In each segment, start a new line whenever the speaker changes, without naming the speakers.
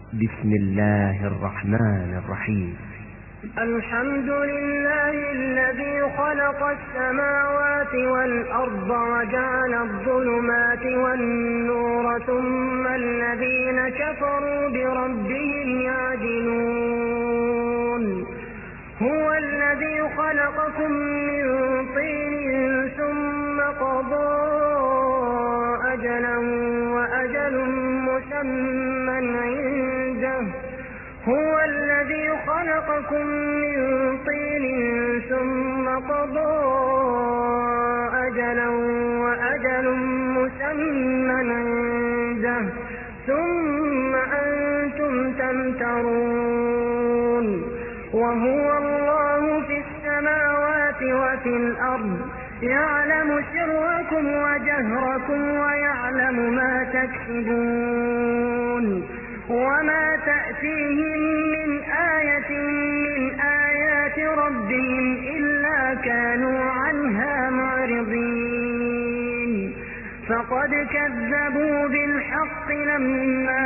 بسم الله الرحمن الرحيم.
الحمد لله الذي خلق السماوات والأرض وجعل الظلمات والنور ثم الذين كفروا بربهم يعدلون. هو الذي خلقكم من طين ثم قضى أجلا وأجل مسمى عنده. هو الذي خلقكم من طين ثم قضى أجلا وأجل مسمى عنده ثم أنتم تمترون. وهو الله في السماوات وفي الأرض يعلم سركم وجهركم ويعلم ما تكسبون. وما تأتيهم من آية من آيات ربهم إلا كانوا عنها معرضين. فقد كذبوا بالحق لما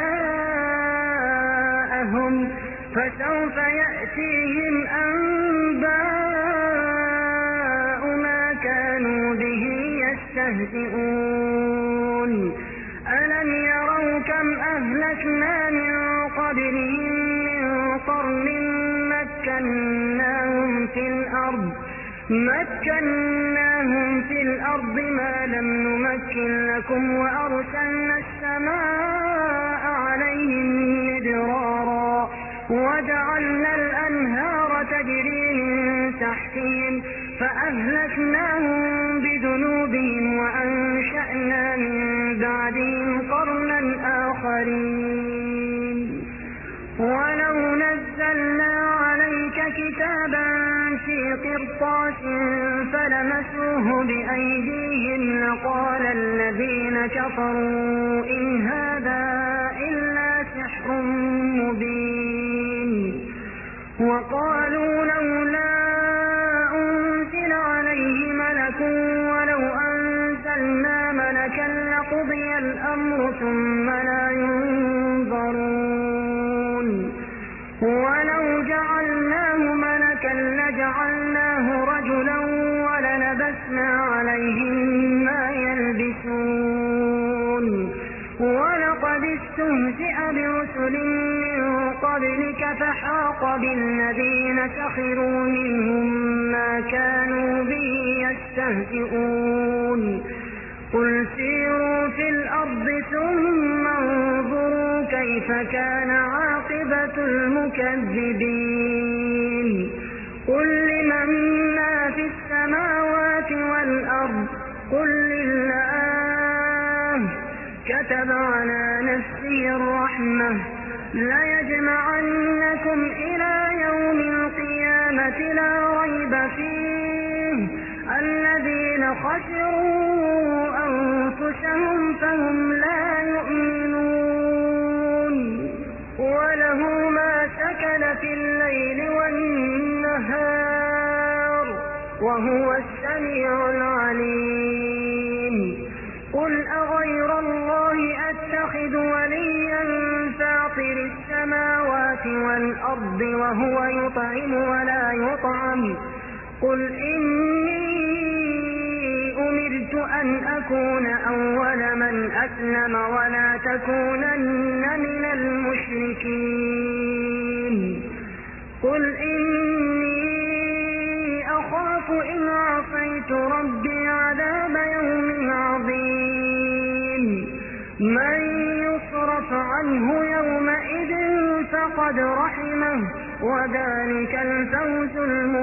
جاءهم فسوف يأتيهم أنباء ما كانوا به يستهزئون. ألم يروا كم أهلكنا من قبلهم من قرن مكناهم في الأرض ما لم نمكن لكم وأرسلنا السماء عليهم مدرارا وجعلنا الأنهار تجري من تحتهم فأهلكناهم بذنوبهم وأنشأنا من بعدهم قرنا آخرين. ولو نزلنا عليك كتابا في قرطاس فلمسوه بأيديهم لقال الذين كفروا إن هذا إلا سحر مبين. وقالوا لولا أنزل عليه ملك ولو أنزلنا ملكا لقضي الأمر ثم لا ينظرون. ولو جعلناه ملكا لجعلناه رجلا وللبسنا عليهم ما يلبسون. ولقد استهزئ برسل من قبلك فحاق بالذين سخروا منهم ما كانوا به يستهزئون. قل سيروا في الأرض ثم انظروا كيف كان عاقبة المكذبين. قل لمن ما في السماوات والأرض قل لله. كتب على نفسه الرحمة ليجمعنكم إلى يوم القيامة لا ريب فيه الذين خسروا أنفسهم فهم لا يؤمنون. وله ما سكن في الليل والنهار وهو السميع العليم. قل أغير الله أتخذ وليا فاطر السماوات والأرض وهو يطعم ولا يطعم. قل إني أمرت أن أكون أول من أسلم ولا تكونن من المشركين. قل إني أخاف إن عصيت ربي عذاب يوم عظيم. من يصرف عنه يومئذ فقد رحمه وذلك الفوز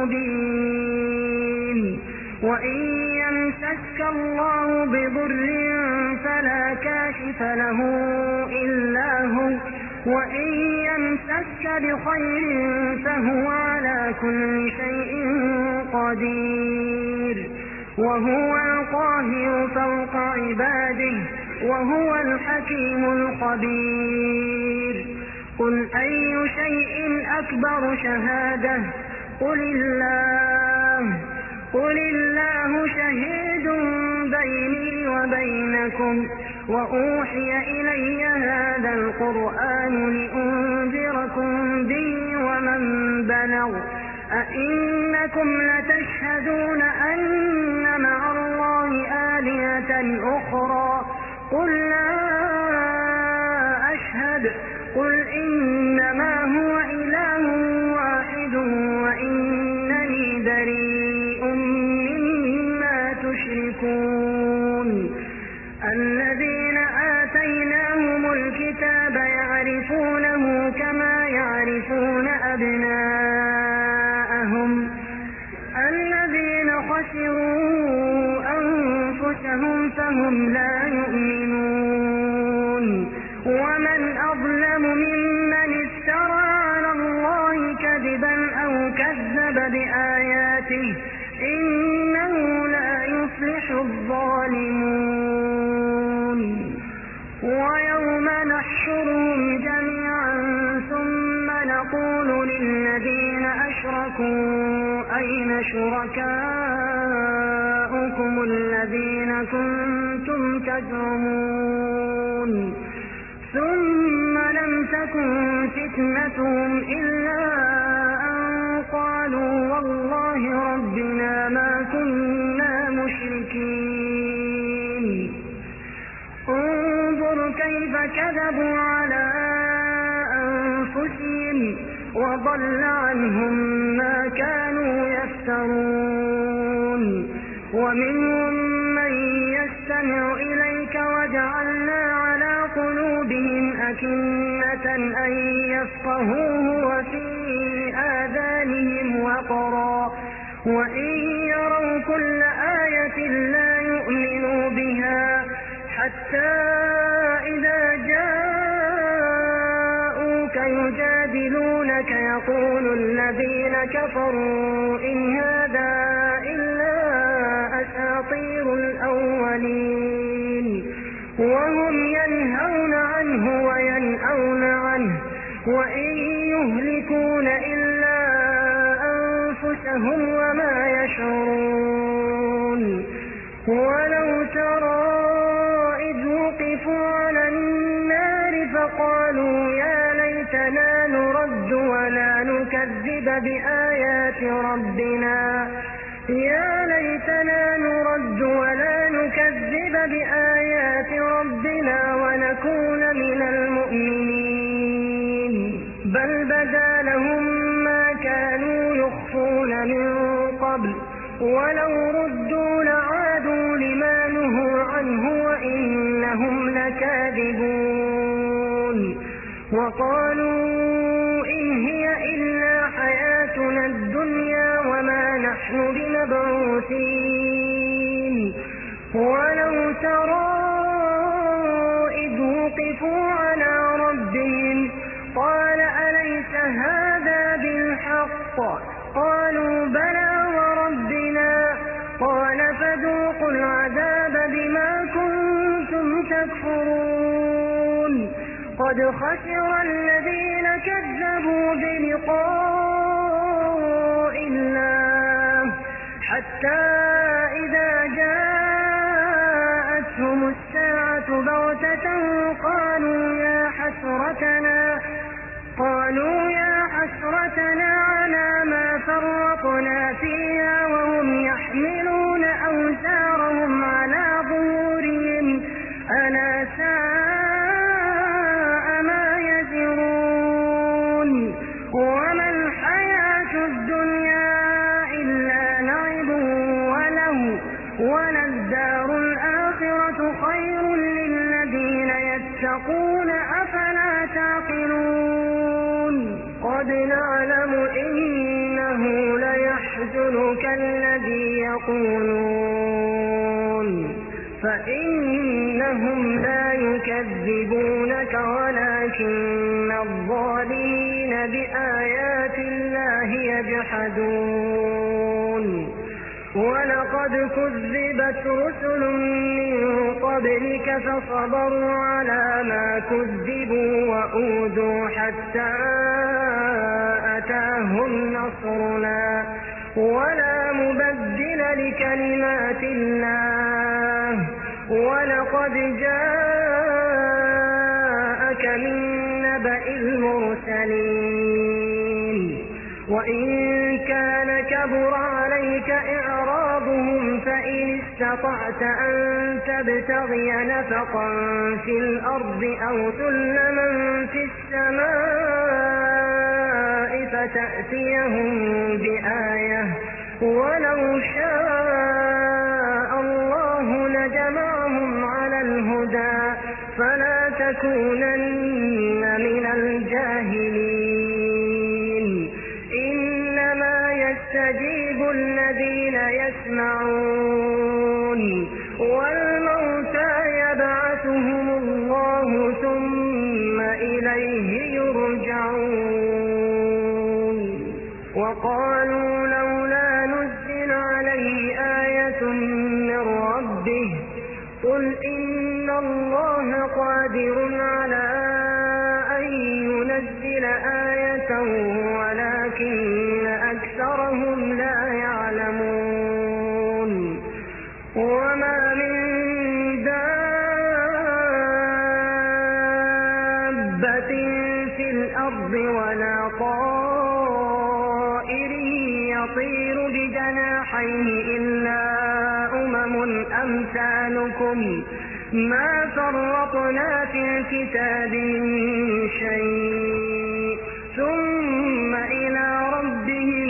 المبين. وإن يمسسك الله بضر فلا كاشف له إلا هو وإن يمسسك بخير فهو على كل شيء قدير. وهو القاهر فوق عباده وهو الحكيم الخبير. قل أي شيء أكبر شهادة قل الله شهيد بيني وبينكم وأوحي إلي هذا القرآن القرآن لأنذركم به ومن بلغ أئنكم لتشهدون أن مع الله آلهة أخرى قل لا أشهد قل إنما هو إله واحد وإنني بريء مما تشركون الذين آتيناهم الكتاب يعرفونه كما يعرفون أبناءهم الذين خسروا أنفسهم فهم لا يؤمنون ومن أظلم ممن افترى على الله كذبا أو كذب بآياته إنه لا يفلح الظالمون ويوم نحشرهم جميعا ثم نقول للذين أشركوا أين شركاؤكم الذين كنتم تزعمون ثم لم تكن فتنتهم إلا أن قالوا والله ربنا ما كنا مشركين انظر كيف كذبوا على أنفسهم وضل عنهم ما كانوا يفترون ومنهم من يستمع إليك وجعلنا على قلوبهم أكنة أن يفقهوه وفي آذانهم وقرا وإن يروا كل آية لا يؤمنوا بها حتى إذا جاءوك يجادلونك يقول الذين كفروا إن هذا إلا أساطير الأولين وهم ينهون عنه وينأون عنه وإن يهلكون إلا أنفسهم وما يشعرون ولو ترى إذ وقفوا على النار فقالوا يا ليتنا نرد ولا نكذب بآيات ربنا ونكون من المؤمنين بل بدا لهم ما كانوا يخفون من قبل ولو ردوا لعادوا لما نهوا عنه وإنهم لكاذبون وقالوا إن هي إلا حياتنا الدنيا وما نحن بمبعوثين ولو ترى إذ وقفوا على ربهم قال أليس هذا بالحق قالوا بلى وربنا قال فذوقوا العذاب بما كنتم تكفرون قد خسر الذين كذبوا بلقاء الله حتى إذا جاءتهم الساعة بغتة قالوا يا حسرتنا على ما فرطنا فيها وهم يحملون أوزارهم على ظهورهم ألا ساء ما يزرون وما الحياة الدنيا إلا لعب ولهو وللدار الآخرة خير للذين يتقون أفلا تعقلون قد نعلم إنه ليحزنك الذي يقولون فإنهم لا يكذبونك ولكن الظالمين بآيات الله يجحدون ولقد كذبت رسل من قبلك فصبروا على ما كذبوا وأوذوا حتى أتاهم نصرنا ولا مبدل لكلمات الله ولقد جاءك من نبأ المرسلين. وإن كان كبر عليك إعراضهم فإن استطعت أن تبتغي نفقا في الأرض أو سلما في السماء فتأتيهم بآية ولو شاء الله لجمعهم على الهدى فلا تكونن من الجاهلين. إنما يستجيب الذين يسمعون والموتى يبعثهم الله ثم إليه يرجعون. وقالوا لولا نزل عليه آية من ربه قل إن الله قادر على أن ينزل آية ولكن أكثرهم لا يعلمون. وما من دابة في الأرض ولا طائر يطير بجناحيه إلا أمم أمثالكم ما فرطنا في الكتاب من شيء ثم إلى ربهم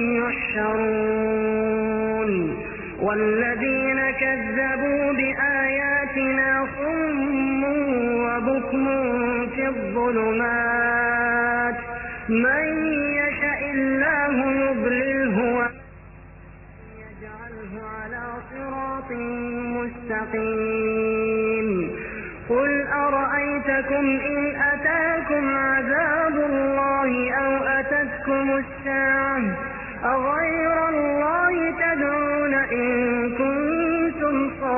يحشرون. والذين كذبوا بآياتنا صم وبكم في الظلمات من يشاء الله يضلله ويجعله على صراط مستقيم. قل أرأيتكم إن أتاكم عذاب الله أو أتتكم الساعة أغير الله تدعون إن كنتم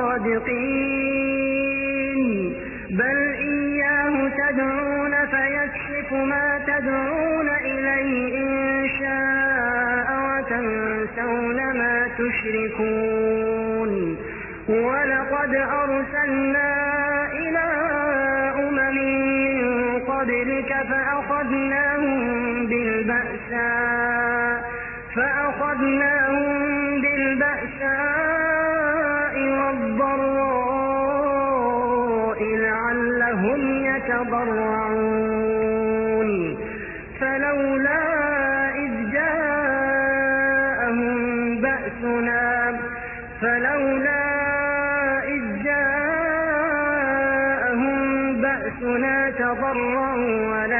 صادقين بل إياه تدعون فيكشف ما تدعون إليه إن شاء وتنسون ما تشركون. ولقد أرسلنا إلى أمم من قبلك فأخذناهم بالبأساء والضراء لعلهم يتضرعون. فلولا إذ جاءهم بأسنا تضرعوا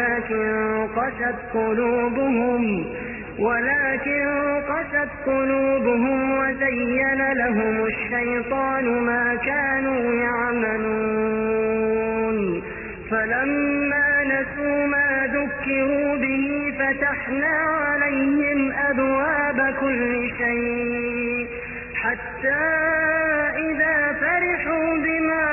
ولكن قست قلوبهم وزين لهم الشيطان ما كانوا يعملون. فلما نسوا ما ذكروا به فتحنا عليهم أبواب كل شيء حتى إذا فرحوا بما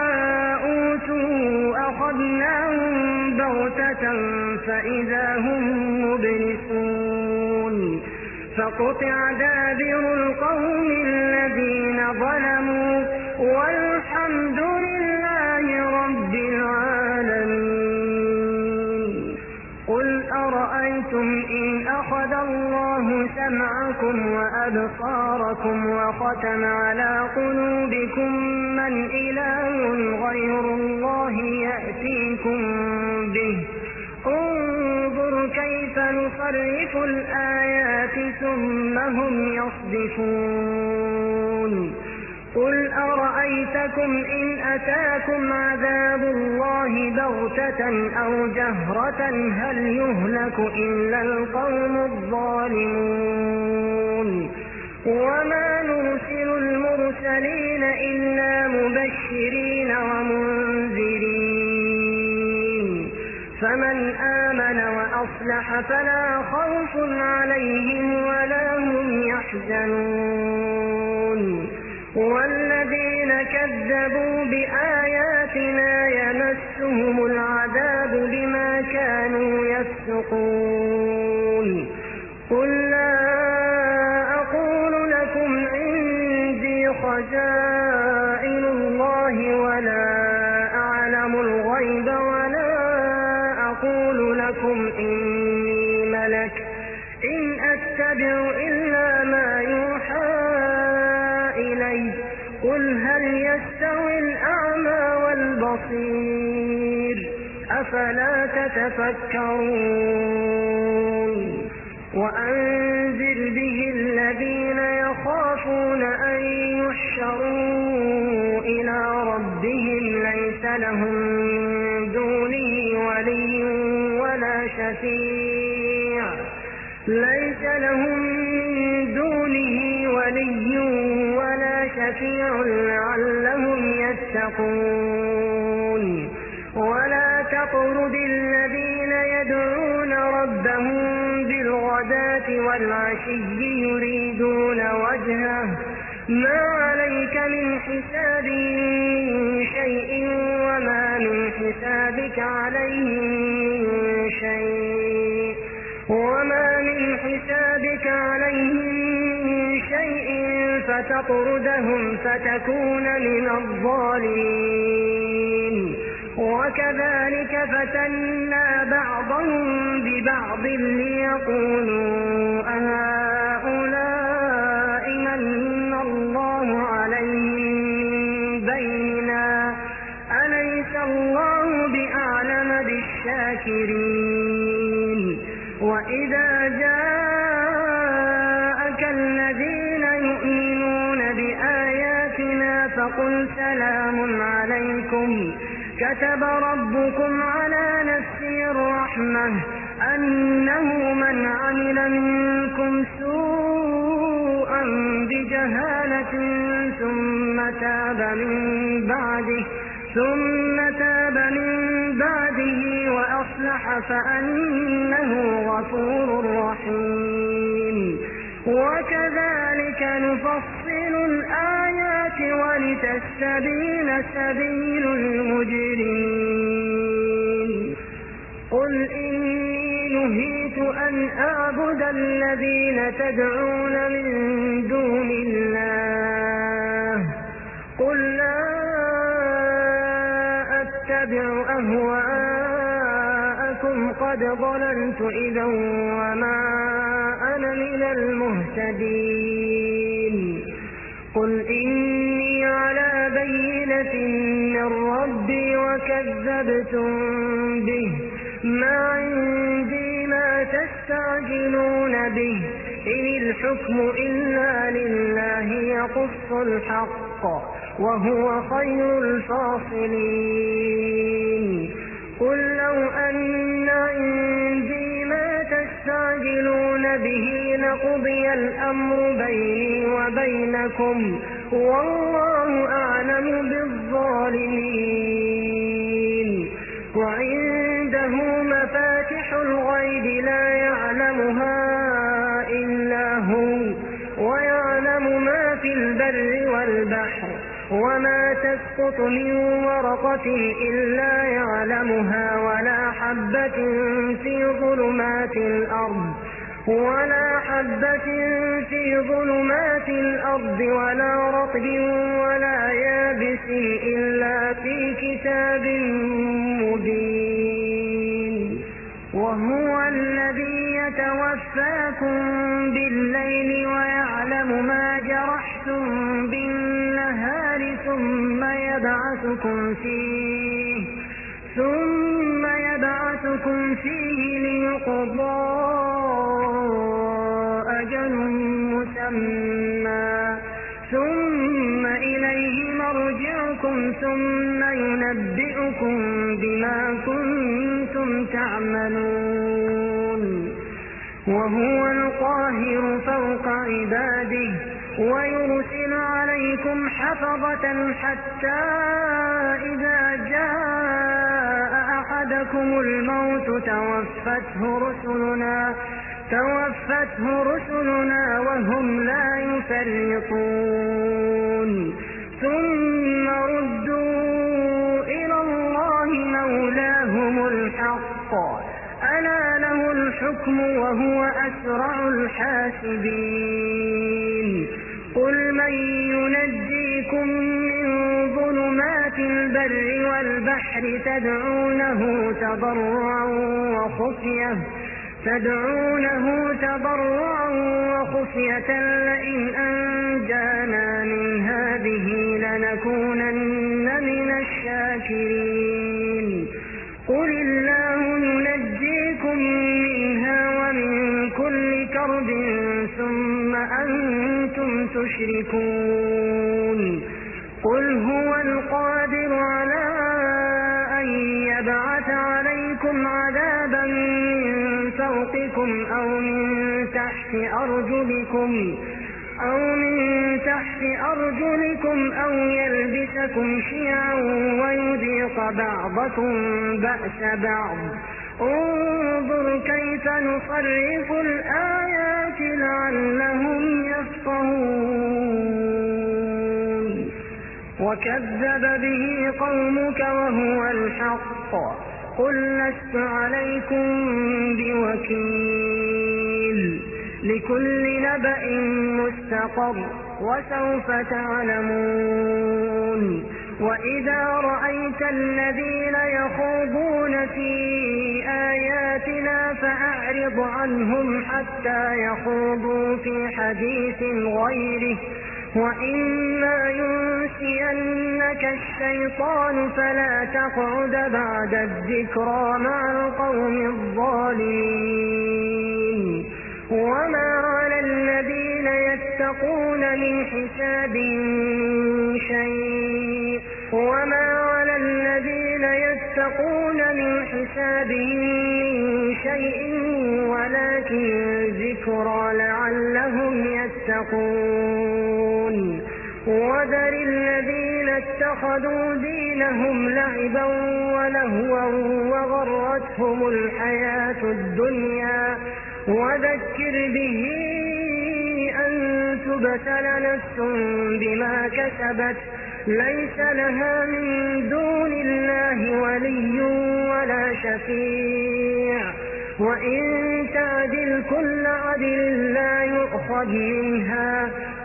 أوتوا أخذناهم بغتة فإذا هم مبلسون. فقطع دابر القوم الذين ظلموا والحمد لله رب العالمين. قل أرأيتم إن أخذ الله سمعكم وأبصاركم وختم على قلوبكم من إله غير الله يأتيكم به انظر كيف نصرف الآيات ثم هم يصدفون. قل أرأيتكم إن أتاكم عذاب الله بغتة أو جهرة هل يهلك إلا القوم الظالمون. وما نرسل المرسلين إلا مبشرين ومنذرين فمن آمن وأصلح فلا خوف عليهم ولا هم يحزنون. والذين كذبوا بآياتنا يمسهم العذاب بما كانوا يفسقون. قل لا أقول لكم عندي خزائن الله ولا أعلم الغيب ولا أقول لكم لهم إني ملك إن أتبع إلا ما يوحى إلي قل هل يستوي الأعمى والبصير أفلا تتفكرون وأنذر به الذين يخافون أن يحشروا إلى ربهم ليس لهم من دونه ولي ولا شفيع لعلهم يتقون ولا تطرد الذين يدعون ربهم بالغداة والعشي يريدون وجهه ما عليك من حسابهم من شيء وما من حسابك عليهم من شيء فتطردهم فتكون من الظالمين وكذلك فتنا بعضهم ببعض ليقولوا أهؤلاء من الله عليهم من بيننا أليس الله بأعلم بالشاكرين وإذا جاءك الذين يؤمنون بآياتنا فقل سلام عليكم كتب ربكم على نفسه الرحمة أنه من عمل منكم سوءا بجهالة ثم تاب من بعده وأصلح فأنه غفور رحيم وكذلك نفصل الآيات ولتستبين سبيل المجرمين قل إني نهيت أن أعبد الذين تدعون من دون الله قل لا أتبع أهواءكم قد ضللت إذا وما أنا من المهتدين قل إني على بينة من ربي وكذبتم به ما عندي ما تستعجلون به إن الحكم إلا لله يقص الحق وهو خير الفاصلين قل لو أن عندي ما تستعجلون به لقضي الأمر بيني وبينكم والله أعلم بالظالمين وعنده مفاتح الغيب لا يعلمها إلا هو ويعلم ما في البر والبحر وما تسقط من ورقة إلا يعلمها ولا حبة في ظلمات الأرض ولا رطب ولا يابس إلا في كتاب مبين وهو الذي يتوفاكم بالليل ويعلم ما جرحتم بالنهار ثم يبعثكم فيه ليقضى أجل مسمى ثم إليه مرجعكم ثم ينبئكم بما كنتم تعملون وهو القاهر فوق عباده ويرسل عليكم حفظة حتى إذا جاء أحدكم الموت توفته رسلنا وهم لا يفرطون ثم ردوا إلى الله مولاهم الحق ألا له الحكم وهو أسرع الحاسبين قل من ينجيكم من ظلمات في البر والبحر تدعونه تضرعا وخفية لئن أنجانا من هذه لنكونن من الشاكرين قل الله ينجيكم منها ومن كل كرب ثم أنتم تشركون قل هو القادر على أن يبعث عليكم عذابا من فوقكم أو من تحت أرجلكم أو يلبسكم شيعا ويذيق بعضكم بأس بعض انظر كيف نصرف الآيات لعلهم يفقهون وكذب به قومك وهو الحق قل لست عليكم بوكيل لكل نبأ مستقر وسوف تعلمون وإذا رأيت الذين يخوضون في آياتنا فأعرض عنهم حتى يخوضوا في حديث غيره وإما ينسينك الشيطان فلا تقعد بعد الذكرى مع القوم الظالمين وما على الذين يتقون من حسابهم شيء ولكن ذكرى لعلهم يتقون وذر الذين اتخذوا دينهم لعبا ولهوا وغرتهم الحياة الدنيا وذكر به أن تبتل نفس بما كسبت ليس لها من دون الله ولي ولا شفيع وإن تعدل كل عدل لا يؤخذ منها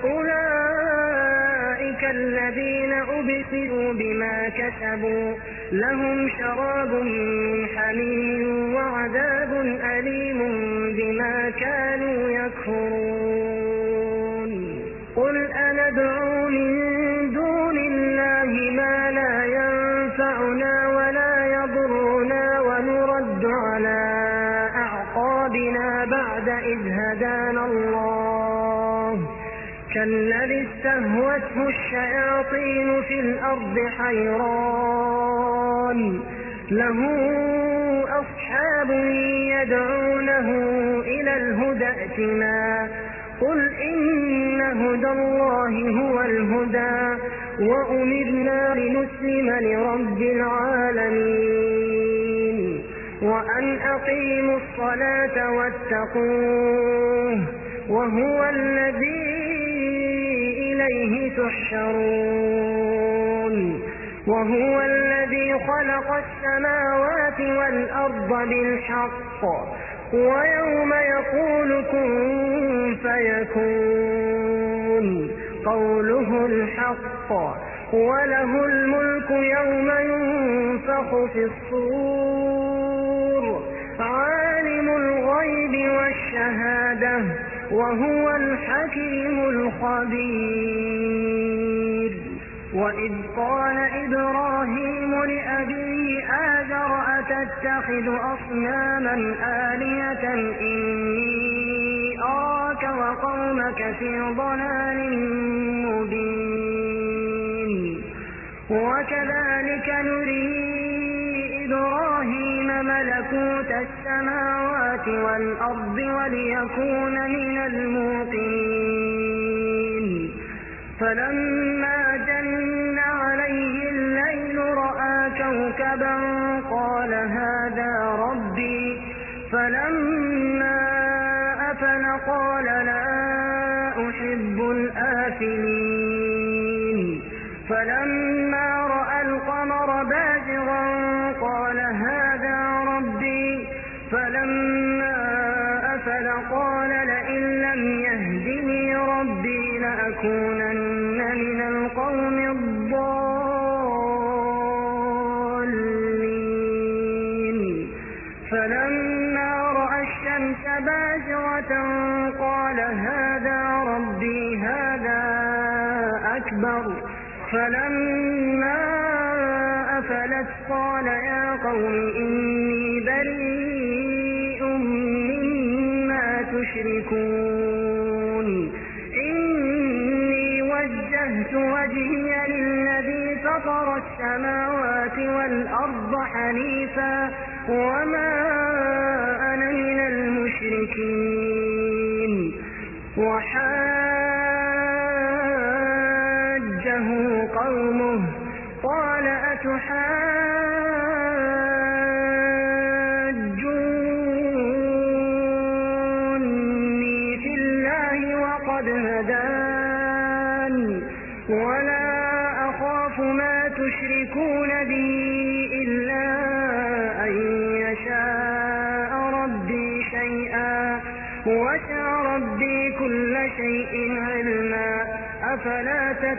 أولئك الذين أبصروا بما كسبوا لهم شراب من حميم وعذاب أليم بما كانوا يكفرون قل أندعو من دون الله ما لا ينفعنا ولا يضرنا ونرد على أعقابنا بعد إذ هدانا الله كالذي استهوته الشياطين في الأرض حيران له أصحاب يدعونه إلى الهدى ائتنا قل إن هدى الله هو الهدى وأمرنا لنسلم لرب العالمين وأن أقيموا الصلاة واتقوه وهو الذي إليه تحشرون وهو الذي خلق السماوات والأرض بالحق ويوم يقول كن فيكون قوله الحق وله الملك يوم ينفخ في الصور عالم الغيب والشهادة وهو الحكيم الخبير وإذ قال إبراهيم لأبيه آزر أتتخذ أصناما آلهة إني أراك وقومك في ضلال مبين وكذلك نري إبراهيم ملكوت السماوات والأرض وليكون من الموقنين فلما جن عليه الليل رأى كوكبا قال هذا ربي فلما أفل قال لا أحب الآفلين فلما رأى القمر بازغا قال هذا ربي فلما أفل قال لئن لم يهدني ربي لأكونن من القوم الضالين الشمس بازغة قال هذا ربي هذا أكبر فلما أفلت قال يا قوم إني بريء مما تشركون إني وجهت وجهي للذي فطر السماوات والأرض حنيفا وما أنا من المشركين وحاجه قومه قال أتحاجوني في الله وقد هدان ولا أخاف ما تشركون به إلا أن يشاء ربي شيئا وسع ربي كل شيء علما أفلا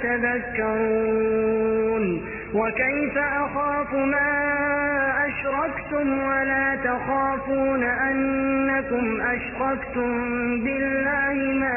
تتذكرون وكيف أخاف ما أشركتم ولا تخافون أنكم أشركتم بالله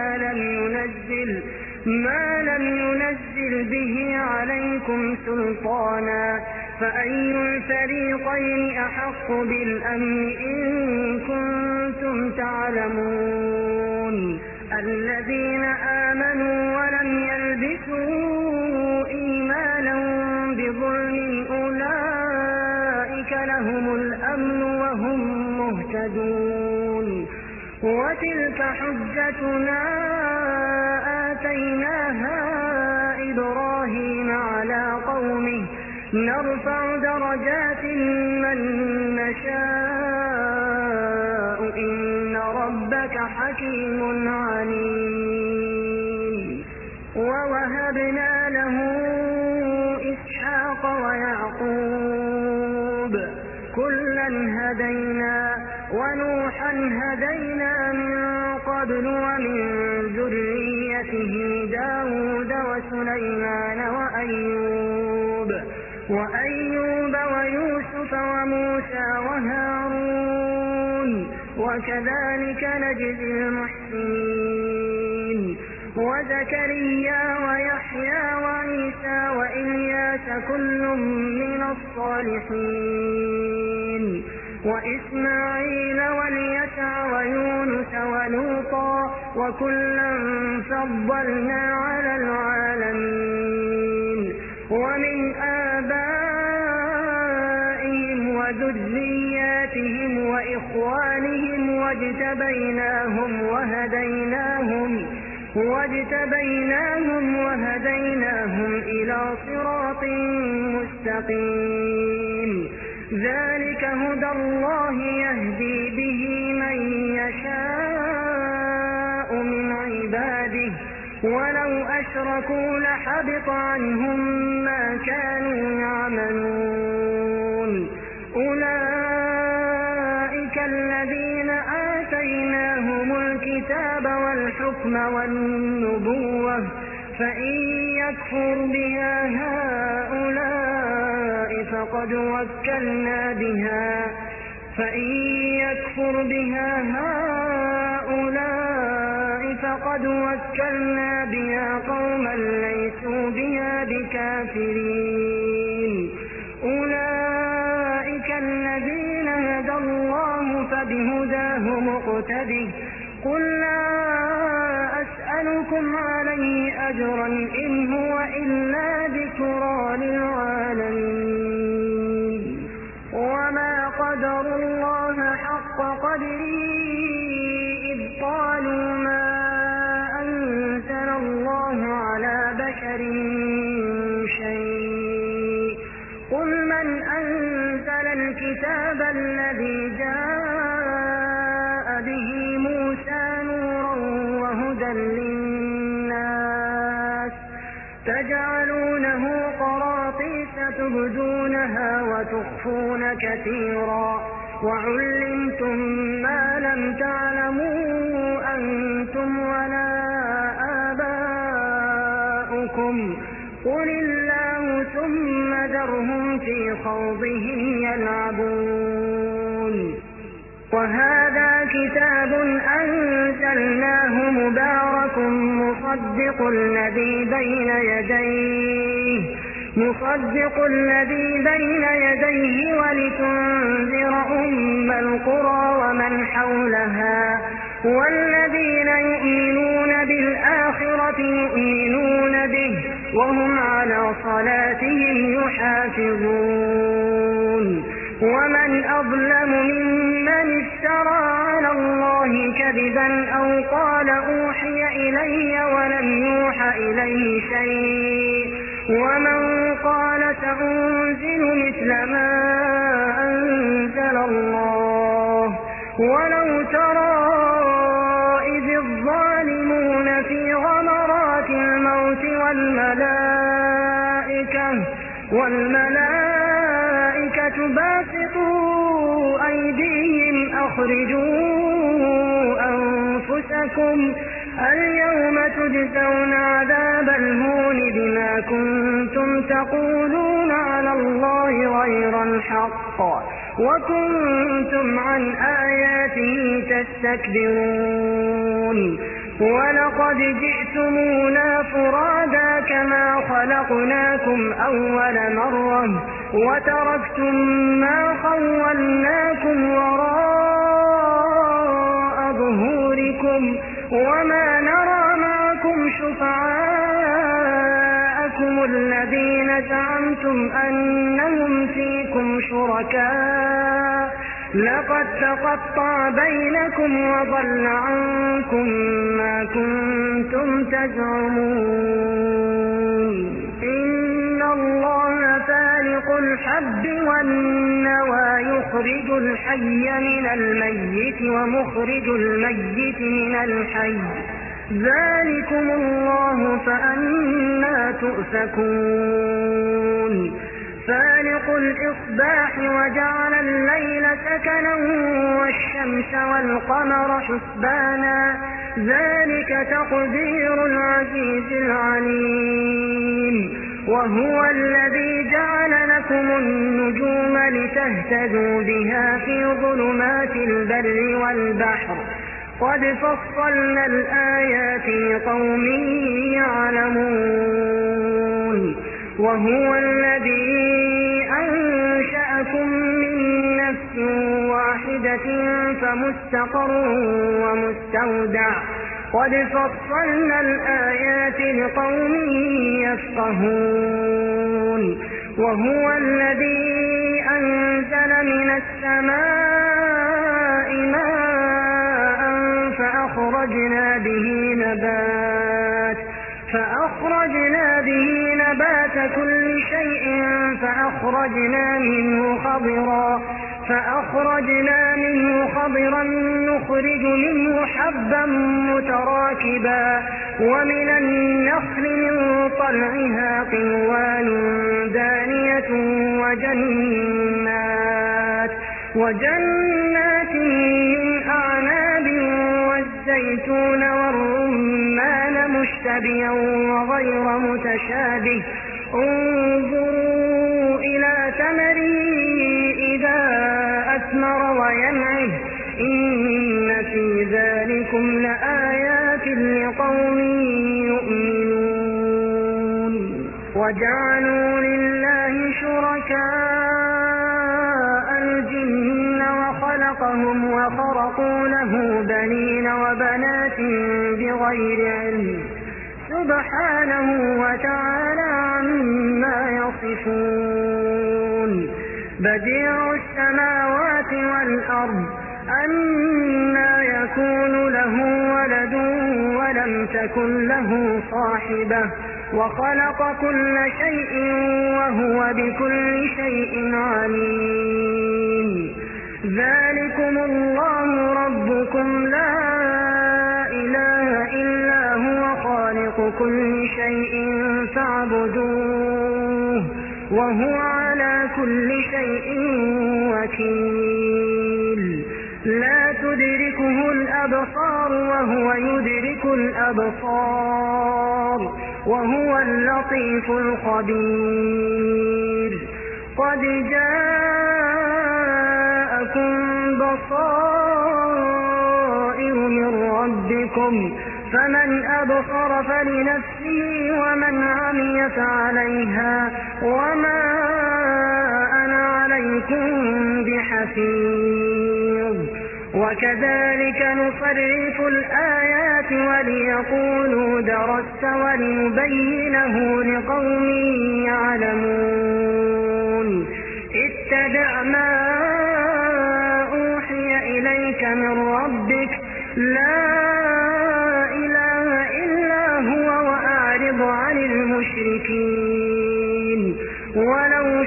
ما لم ينزل به عليكم سلطانا فأي الفريقين أحق بالأمن إن كنتم تعلمون الذين آمنوا ولم يلبسوا إيمانهم بظلم أولئك لهم الأمن وهم مهتدون وتلك حجتنا آتيناها إبراهيم على قومه نرفع درجات من نشاء إن ربك حكيم عليم ووهبنا له إسحاق ويعقوب كلا هدينا ونوحا هدينا من قبل ومن ذريته داود وسليمان وأيوب ويوسف وموسى وهارون وكذلك نجزي المحسنين وزكريا ويحيى وعيسى وإلياس كل من الصالحين وإسماعيل واليسع ويونس ولوطا وكلا فضلنا على العالمين ومن آبائهم وذرياتهم وإخوانهم واجتبيناهم وهديناهم إلى صراط مستقيم ذلك هدى الله يهدي به من يشاء من عباده ولو أشركوا لحبط عنهم ما كانوا يعملون أولئك الذين آتيناهم الكتاب والحكم والنبوة فإن يكفر بها هؤلاء فقد وكلنا بها قوما ليسوا بها بكافرين أولئك الذين هدى الله فبهداه مقتده قل لا أسألكم عليه أجرا إن هو إلا ذكرى للعالمين وما قدروا الله حق قدره إذ قالوا ما أنزل الله على بشر من شيء قل من أنزل الكتاب الذي جاء به موسى نورا وهدى للناس تجعلونه قراطيس تبدونها وتخفون كثيرا وعلمتم ما لم تعلموا أنتم ولا آباؤكم قل الله ثم ذرهم في خوضهم يلعبون وهذا كتاب مصدق الذي بين يديه ولتنذر أم القرى ومن حولها والذين يؤمنون بالآخرة يؤمنون به وهم على صلاتهم يحافظون ومن أظلم ممن افترى على الله كذبا أو قال أوحي إلي ولم يوح إليه شيء ومن قال سأنزل مثل ما أنزل الله ولو ترى إذ الظالمون في غمرات الموت والملائكة باسطوا أيديهم أخرجوا أنفسكم اليوم تجزون عذاب الهون بما كنتم تقولون على الله غير الحق وكنتم عن آياته تستكبرون ولقد جئتمونا فرادا كما خلقناكم أول مرة وتركتم ما خولناكم وراء ظهوركم وما نرى معكم شفعاءكم الذين زعمتم أنهم فيكم شركاء لقد تقطع بينكم وضل عنكم ما كنتم تزعمون إن الله فالق الحب والنوى يخرج الحي من الميت ومخرج الميت من الحي ذلكم الله فأنى تؤفكون فالق الإصباح وجعل الليل سكنا والشمس والقمر حسبانا ذلك تقدير العزيز العليم وهو الذي جعل لكم النجوم لتهتدوا بها في ظلمات البر والبحر قد فصلنا الآيات لقوم يعلمون وهو الذي أنشأكم من نفس واحدة فمستقر ومستودع قد فصلنا الآيات لقوم يفقهون وهو الذي أنزل من السماء ماء فأخرجنا به نبات كل شيء فأخرجنا منه خضرا نخرج منه حبا متراكبا ومن النخل من طلعها قنوان دانية وجنات من أعناب والزيتون والرمان مشتبها وغير متشابه انظروا إلى ثمره إذا أثمر وينعه إن في ذلكم لآيات لقوم يؤمنون وجعلوا لله شركاء الجن وخلقهم وخرقوا له بنين وبنات بغير علم سبحانه وتعالى عما يصفون بديع السماوات والأرض أنى يكون له ولد ولم تكن له صاحبة وخلق كل شيء وهو بكل شيء عليم ذلكم الله ربكم لا إله إلا هو خالق كل شيء فاعبدوه وهو على كل شيء وكيل لا تدركه الأبصار وهو يدرك الأبصار وهو اللطيف الخبير قد جاءكم بصائر من ربكم فمن أبصر فلنفسه ومن عمي فعليها وما أنا عليكم بحفيظ وكذلك نصرف الآيات وليقولوا درست ولنبينه لقوم يعلمون اتبع ما أوحي إليك من ربك لا إله إلا هو وأعرض عن المشركين ولو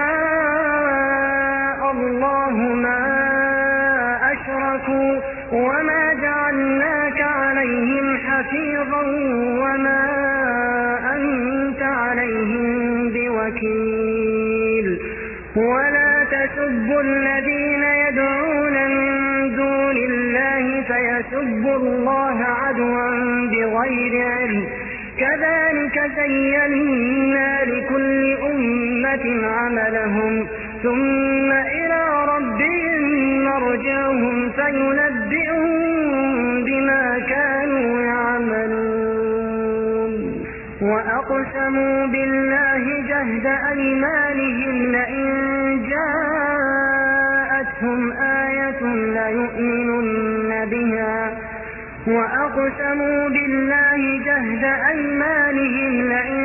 شاء الله ما أشركوا وما جعلناك عليهم حفيظا وما أنت عليهم بوكيل ولا تسبوا الذين يدعون من دون الله فيسبوا الله عدوا بغير علم كذلك زينا لكل أمة عملهم ثم إلى ربهم مرجعهم فينبئهم بما كانوا يعملون وأقسموا بالله جهد أيمانهم لئن جاءتهم آية ليؤمنن بها وأقسموا بالله جهد أيمانهم لئن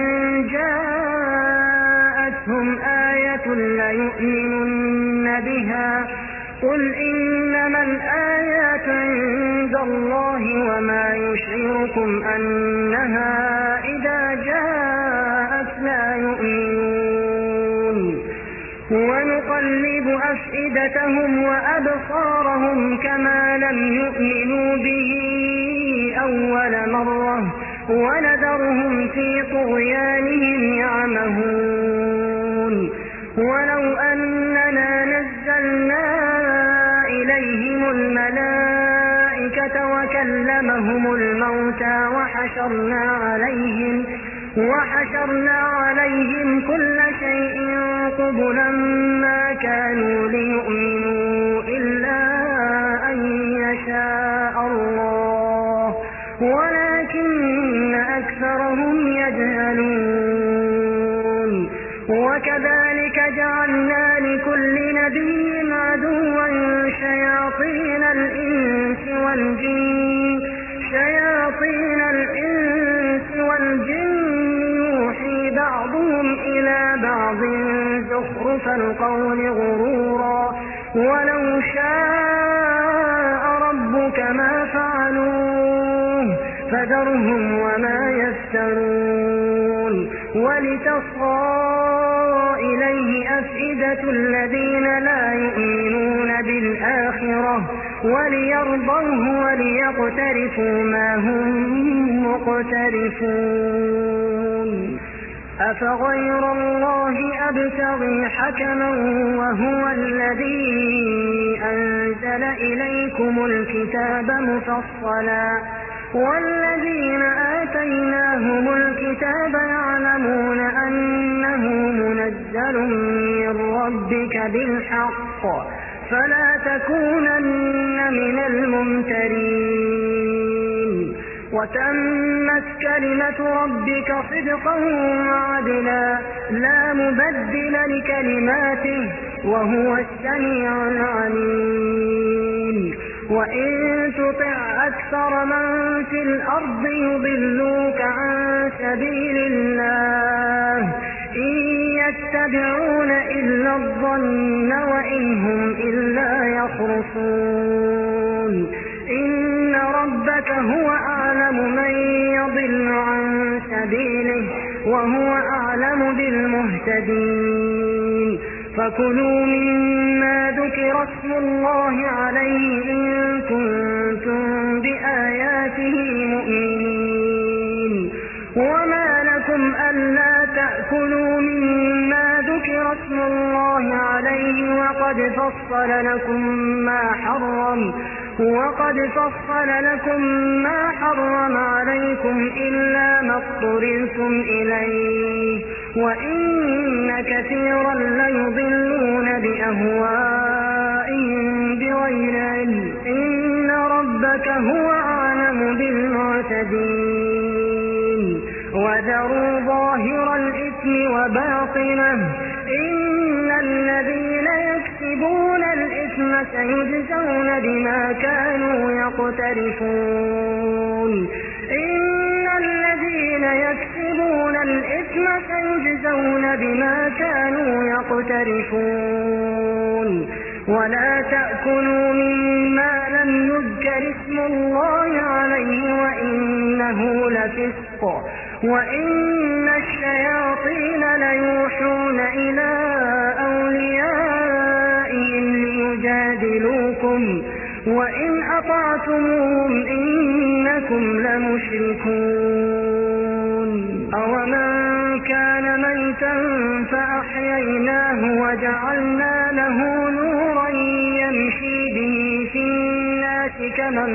جاءتهم آية ليؤمنن بها قل إنما الآيات عند الله وما يشعركم أنها إذا جاءت لا يؤمنون ونقلب أفئدتهم وأبصارهم كما لم يؤمنوا به أول مرة ونذرهم في طغيانهم يعمهون ولو أننا نزلنا إليهم الملائكة وكلمهم الموتى وحشرنا عليهم كل شيء قبلا ما كانوا ليؤمنوا إلا أن يشاء الله ولكن أكثرهم يجهلون وكذلك جعلنا لكل نبي عدوا شياطين الإنس والجن يوحي بعضهم إلى بعض زخرف القول غرورا ولو شاء ربك ما فعلوه فذرهم وما يفترون ولتصغى إليه أفئدة الذين لا يؤمنون بالآخرة وليرضوه وليقترفوا ما هم مقترفون أفغير الله أبتغي حكما وهو الذي أنزل إليكم الكتاب مفصلا والذين آتيناهم الكتاب يعلمون أنه منزل من ربك بالحق فلا تكونن من الممترين وتمت كلمة ربك صدقا وعدلا لا مبدل لكلماته وهو السميع العليم وإن تطع أكثر من في الأرض يضلوك عن سبيل الله إن يتبعون إلا الظن وإن هم إلا يخرصون إن ربك هو أعلم من يضل عن سبيله وهو أعلم بالمهتدين فكلوا مما ذكر اسم الله عليه إن كنتم بآياته مؤمنين وما لكم ألا تأكلوا مما ذكر اسم الله عليه وقد فصل لكم ما حرم عليكم إلا ما اضطررتم إليه وإن كثيرا ليضلون بأهوائهم بغير علم إن ربك هو أعلم بالمعتدين وذروا ظاهر الإثم وباطنه إن الذين يكسبون الإثم سيجزون بما كانوا يقترفون إن الذين يكسبون الإثم سيجزون بما كانوا يقترفون ولا تأكلوا مما لم يذكر اسم الله عليه وإنه لفسق وإن الشياطين ليوحون إلى أوليائهم ليجادلوكم وإن أطعتموهم إنكم لمشركون أومن كان ميتا فأحييناه وجعلنا له نورا يمشي به في الناس كمن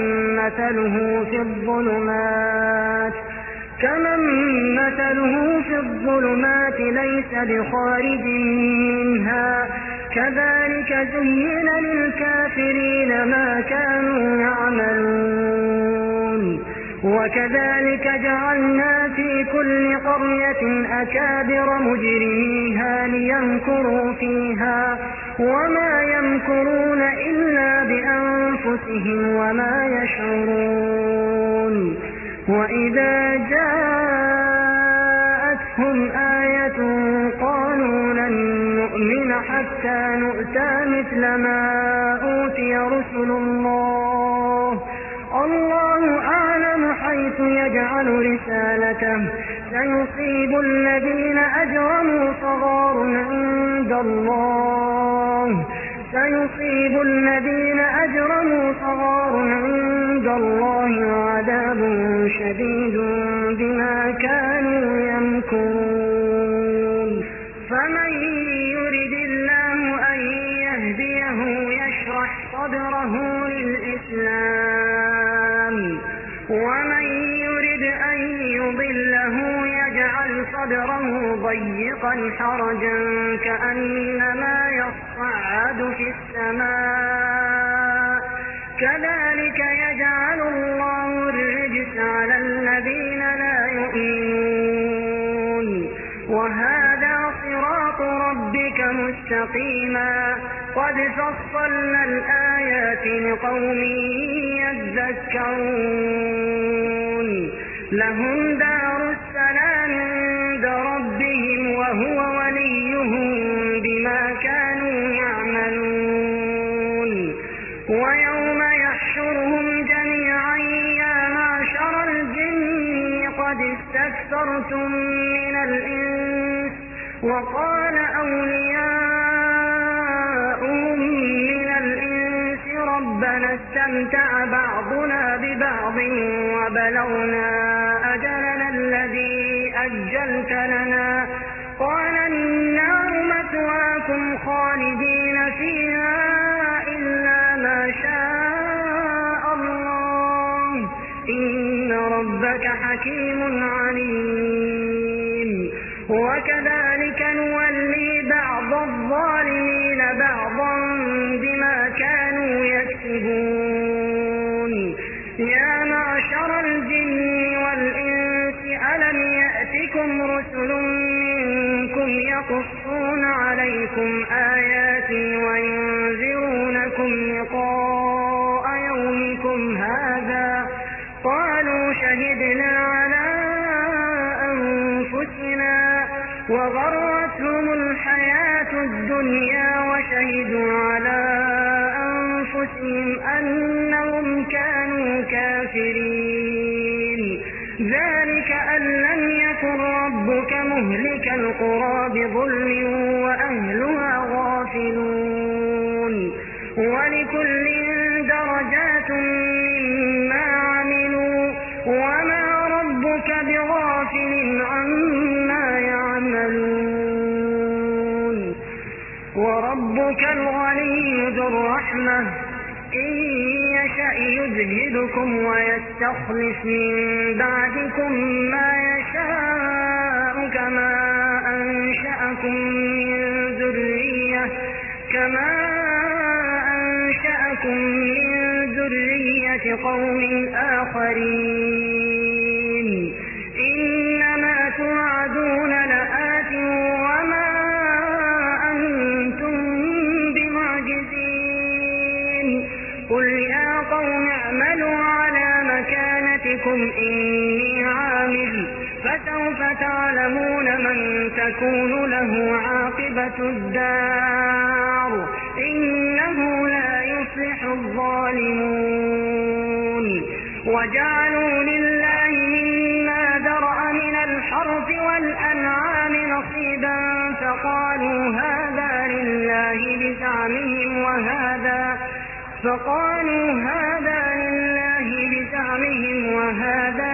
مثله في الظلمات ليس بخارج منها كذلك زين للكافرين ما كانوا يعملون وكذلك جعلنا في كل قرية أكابر مجرميها ليمكروا فيها وما يمكرون إلا بأنفسهم وما يشعرون وإذا جاءتهم آية قالوا لن نؤمن حتى نؤتى مثل ما أوتي رسل الله أعلم حيث يجعل رسالته سيصيب الذين أجرموا صغار عند الله وعذاب شديد بما كانوا يمكرون فمن يرد الله أن يهديه يشرح صدره للإسلام ومن يرد أن يضله يجعل صدره ضيقا حرجا كأنما يصعد في السماء كذلك يجعل الله الرجس على الذين لا يؤمنون وهذا صراط ربك مستقيما قد فصلنا الآيات لقوم يذكرون لهم دار السلام عند ربهم وهو وليهم بما كانوا يعملون ويوم يحشرهم جميعا يا معشر الجن قد استكثرتم من الإنس وقال أولياؤهم من الإنس ربنا استمتع بعضنا ببعض وبلغنا أجلنا الذي أجلت لنا قال النار مثواكم خالدين فيها إلا ما شاء الله إن ربك حكيم عليم وكذلك نولي بعض الظالمين بعضا بما كانوا يكسبون يا معشر الجن والإنس ألم يأتكم رسل منكم يقصون عليكم آياتي وينذرونكم لقاء يومكم هذا قالوا شهدنا على أنفسنا وغرتهم الحياة الدنيا وشهدوا على أنفسهم أنهم كانوا كافرين ذلك أن لم يكن ربك مهلك القرى بظلم وأهلها غافلون ولكل درجات مما عملوا وما ربك بغافل عما يعملون وربك الغني ذو الرحمة إن يشأ يذهبكم ويستخلف من بعدكم ما يشاء كما أنشأكم من ذرية لقوم آخرين إنما توعدون لآت وما أنتم بمعجزين قل يا قوم اعملوا على مكانتكم إني عامل فسوف تعلمون من تكون له عاقبة الدار إنه لا يفلح الظالمون وجعلوا لله مما ذرأ من الحرث والأنعام نصيبا فقالوا هذا لله بزعمهم وهذا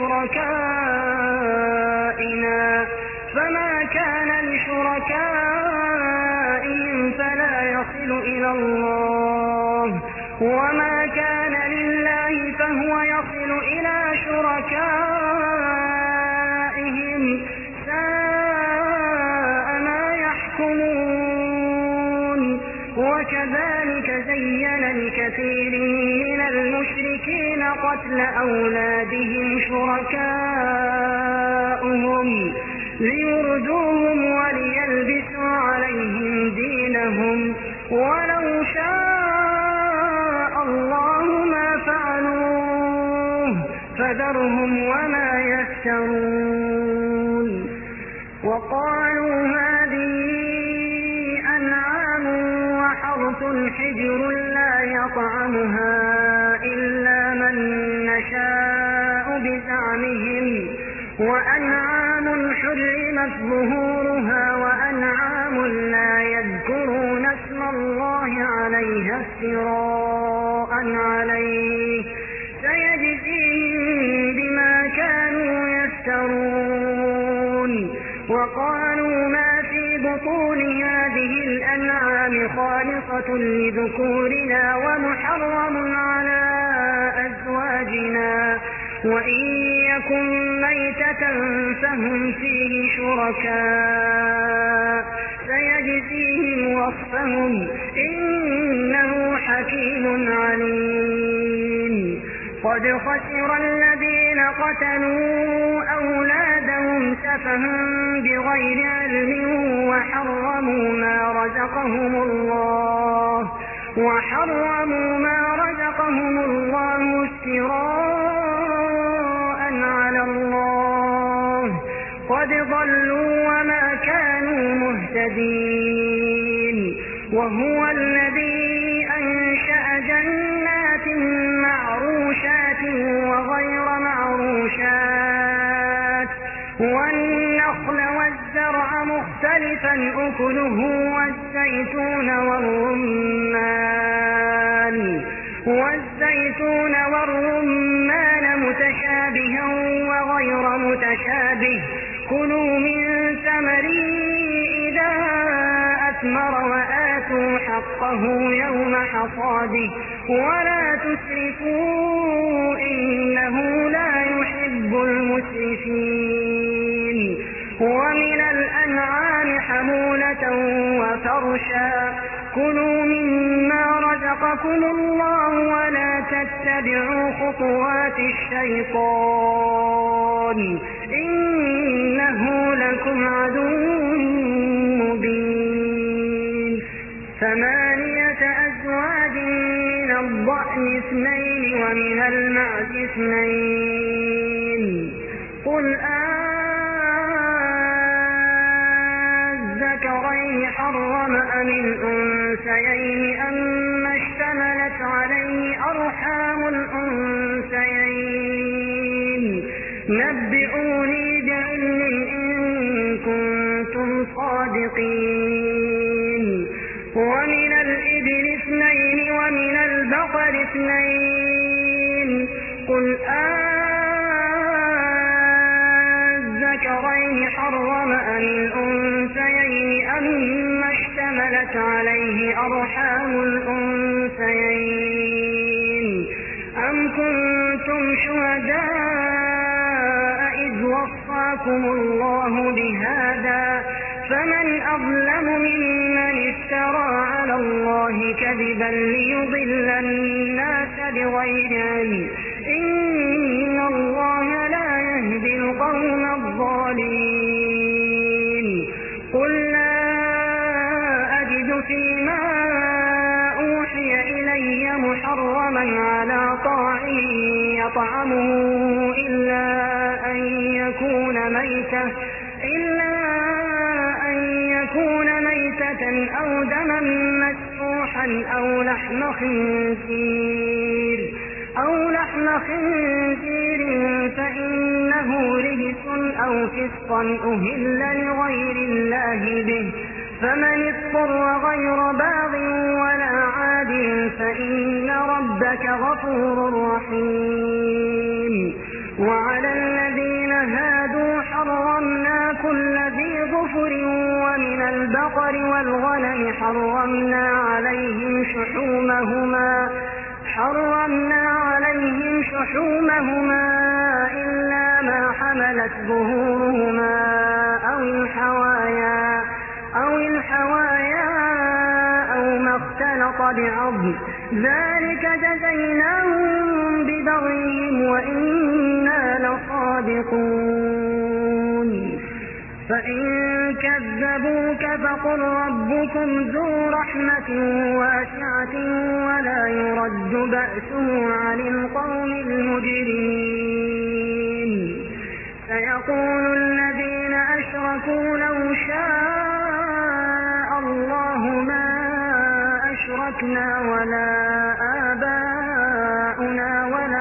لشركائنا فما كان لشركائهم فلا يصل إلى الله وما كان لله فهو يصل إلى شركائهم ساء ما يحكمون وكذلك زين لكثير من المشركين قتل أولادهم شركاؤهم ليردوهم وليلبسوا عليهم دينهم ولو شاء الله ما فعلوه فذرهم وما يفترون وقالوا هذه أنعام وحرث حجر لا يطعمها إلا من نشاء بزعمهم وأنعام حرمت ظهورها وأنعام لا يذكرون اسم الله عليها افتراء عليه سيجزيهم بما كانوا يفترون وقالوا ما في بطون هذه الأنعام خالصة لذكورنا ومحرم على أزواجنا وإن يكن ميتة فهم فيه شركاء سيجزيهم وصفهم إنه حكيم عليم قد خسر الذين قتلوا أولادهم سفها بغير علم وحرموا ما رزقهم الله افتراء على الله قد ضلوا وما كانوا مهتدين وهو الذي أنشأ جنات معروشات وغير معروشات والنخل والزرع مختلفا أكله والزيتون والرمان متشابها وغير متشابه كلوا من ثمره إذا أثمر وآتوا حقه يوم حصاده ولا تسرفوا إنه لا يحب المسرفين ومن الأنعام حمولة وفرشا كلوا مما رزقكم الله ولا تتبعوا خطوات الشيطان إنه لكم عدو مبين 8 أزواج من الضأن 2 ومن المعز 2 قل الذكرين حرم أم الأنثيين أما اشتملت عليه أرحام الأنثيين نبئوني بعلم إن كنتم صادقين ومن الإبل 2 ومن البقر 2 قل الذكرين حرم أم الأنثيين أما اشتملت عليه أرحام الأنثيين أم كنتم شهداء إذ وصاكم الله بهذا فمن أظلم ممن افترى على الله كذبا ليضل الناس بغير علم إن الله لا يهدي القوم الظالمين قل لا أجد فيما أوحي إلي محرما على طاعم يطعمه إلا أن يكون ميتة أو دما مسفوحا أو لحم خنزير فإنه رجس أو فسقا أهل لغير الله به فمن اضطر غير باغ ولا عاد فإن ربك غفور رحيم وعلى الذين هادوا حرمنا كل ذي ظفر ومن البقر والغنم حرمنا عليهم شحومهما إلا ما حملت ظهورهما أو الحوايا أو ما اختلط بعظم ذلك جزيناهم ببغيهم وإنا لصادقون فإن كذبوك فقل ربكم ذو رحمة واسعة ولا يرد بأسه عن القوم المجرمين سيقول الذين أشركوا لو شاء الله ما أشركنا ولا آباؤنا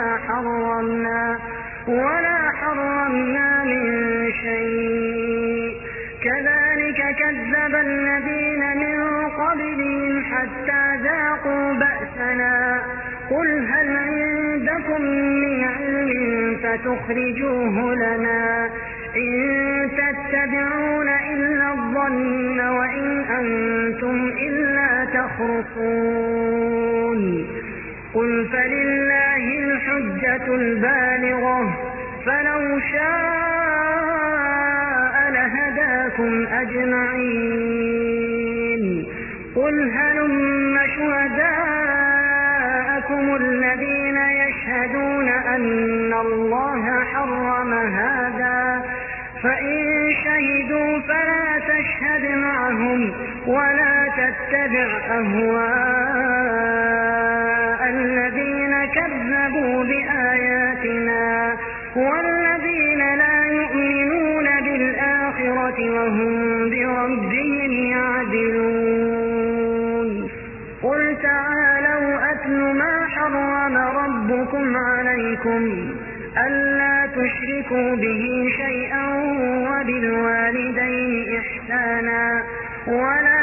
ولا حرمنا من شيء كذلك كذب الذين من قبلهم حتى ذاقوا بأسنا قل هل عندكم من علم فتخرجوه لنا إن تتبعون إلا الظن وإن أنتم إلا تخرصون قل فلله الحجة البالغة فلو شاء لهداكم أجمعين قل هلم شهداءكم الذين يشهدون أن الله حرم هذا فإن شهدوا فلا تشهد معهم ولا تتبع أهواء الذين كذبوا بآياتنا والذين لا يؤمنون بالآخرة وهم بربهم يعدلون قل تعالوا أتل ما حرم ربكم عليكم ألا تشركوا به شيئا وبالوالدين إحسانا ولا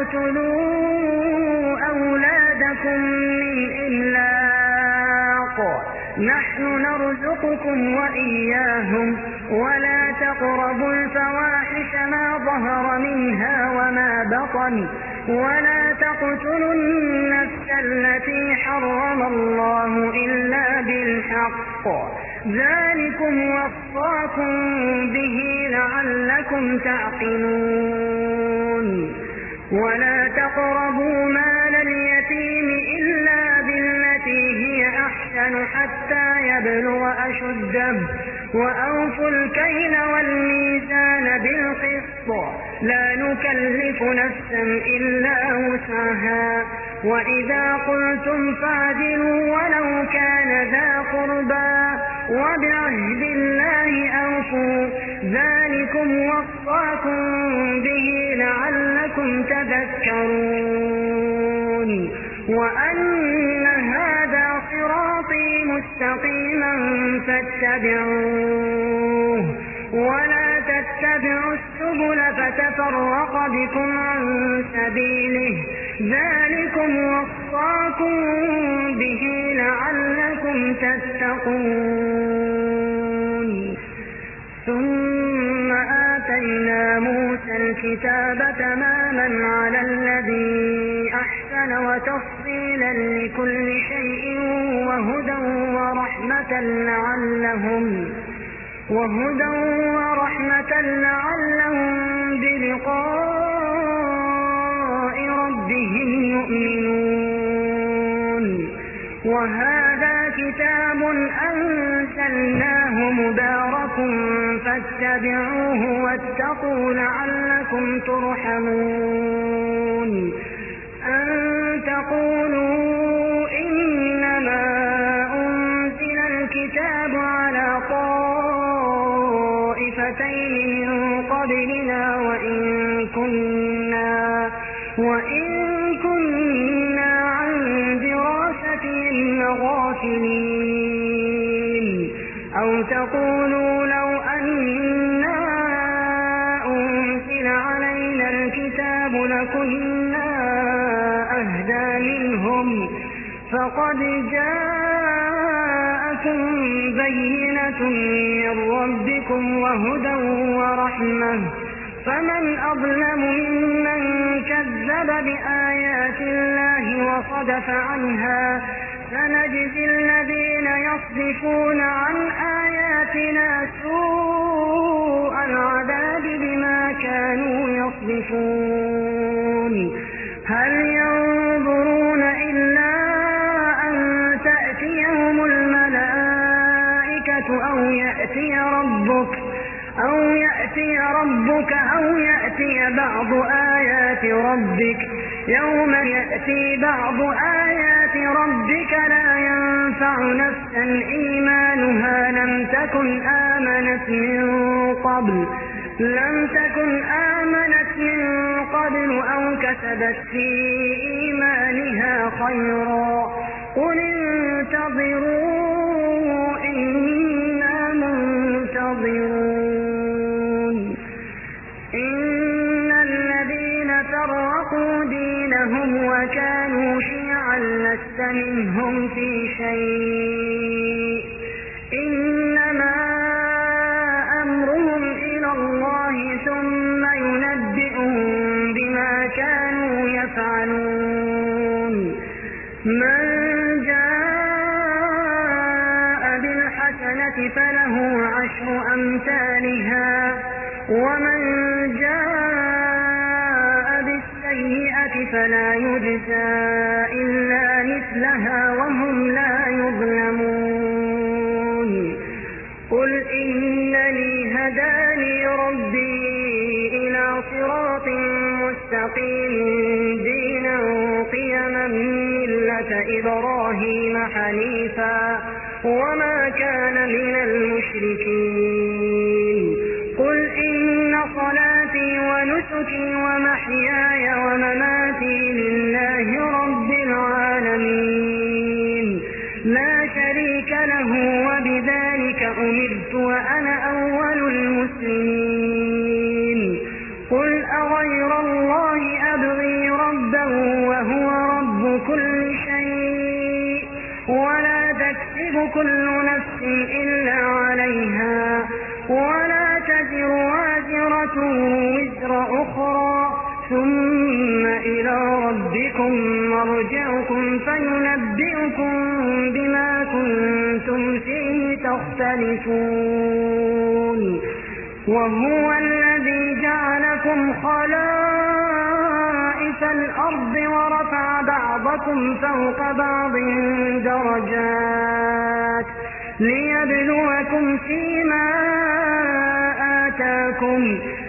تقتلوا أولادكم من إملاق نحن نرزقكم وإياهم ولا تقربوا الفواحش ما ظهر منها وما بطن ولا تقتلوا النفس التي حرم الله إلا بالحق ذلكم وصاكم به لعلكم تعقلون ولا تقربوا مال اليتيم إلا بالتي هي أحسن حتى يبلغ أشده وأوفوا الكيل والميزان بالقسط لا نكلف نفسا إلا وسعها وإذا قلتم فاعدلوا ولو كان ذا قربى وبعهد الله أوفوا ذلكم وصاكم به لعلكم تذكرون وأن هذا صراطي مستقيما فاتبعوه ولا تتبعوا السبل فتفرق بكم عن سبيله ذلكم وصاكم به لعلكم تتقون ثم آتينا موسى الكتاب تماما على الذي أحسن وتفصيلا لكل شيء وهدى ورحمة وهدى ورحمة لعلهم بلقاء ربهم يؤمنون. وهذا كتاب أنزلناه مبارك فاتبعوه واتقوا لعلكم ترحمون. أن تقولوا إنما أنزل الكتاب على طائفتين من قبلنا وإن كنا عن دراستهم لغافلين. أو تقولوا لو أنا أنزل علينا الكتاب لكنا أهدى منهم. فقد جاءكم بينة من ربكم وهدى ورحمة، فمن أظلم ممن كذب بآيات الله وصدف عنها. سنجزي الذين يصدفون عن آياتنا سوء العذاب بما كانوا يصدفون. هل ينظرون إلا أن تأتيهم الملائكة أو يأتي ربك أو يأتي بعض آيات ربك. يوم يأتي بعض آيات ربك لا ينفع نفسا إيمانها لم تكن آمنت من قبل أو كسبت في إيمانها خيرا. قل انتظروا إنا منتظرون. إن الذين فرقوا دينهم وكانوا شيعا لست منهم في شيء، إنما أمرهم إلى الله ثم ينبئهم بما كانوا يفعلون. من جاء بالحسنة فله عشر أمثالها، ومن جاء بالسيئة فلا يجزى إلا مثلها وهم لا يظلمون. قل إنني هداني ربي إلى صراط مستقيم دينا قيما ملة إبراهيم حنيفا وما كان من المشركين. قل إن صلاتي ونسكي ومحياي ومماتي لله رب العالمين لا شريك له وبذلك أمرت وأنا أول المسلمين. قل أغير الله أبغي ربا وهو رب كل شيء ولا تكسب كل نفس إلا عليها ولا تزر وازرة وزر أخرى ثم إلى ربكم مرجعكم فينبئكم بما كنتم فيه تختلفون. وهو الذي جعلكم خلائف الأرض ورفع بعضكم فوق بعض درجات ليبلوكم فيما آتاكم